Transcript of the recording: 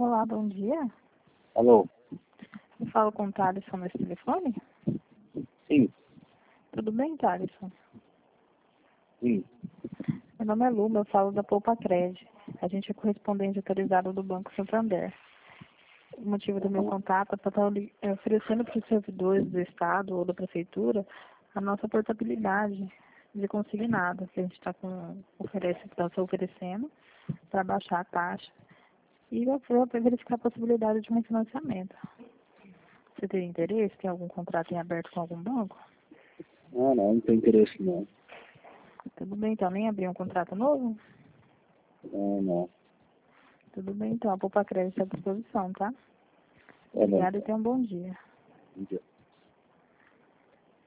Olá, bom dia. Alô? Eu falo com o Thaleson nesse telefone? Sim, Tudo bem, Thaleson? sim. Meu nome é Luma, eu falo da Poupa Cred. A gente é correspondente autorizado do Banco Santander. O motivo do meu contato é para estar oferecendo para os servidores do Estado ou da Prefeitura a nossa portabilidade de consignado, que a gente está oferecendo para baixar a taxa e para verificar a possibilidade de um refinanciamento. Você tem interesse? Tem algum contrato em aberto com algum banco? Não tem interesse não. Tudo bem, então, nem abrir um contrato novo? Não. Tudo bem, então, a Poupa Crédito está à disposição, tá? Tá bom. Obrigada e tenha um bom dia. Bom dia.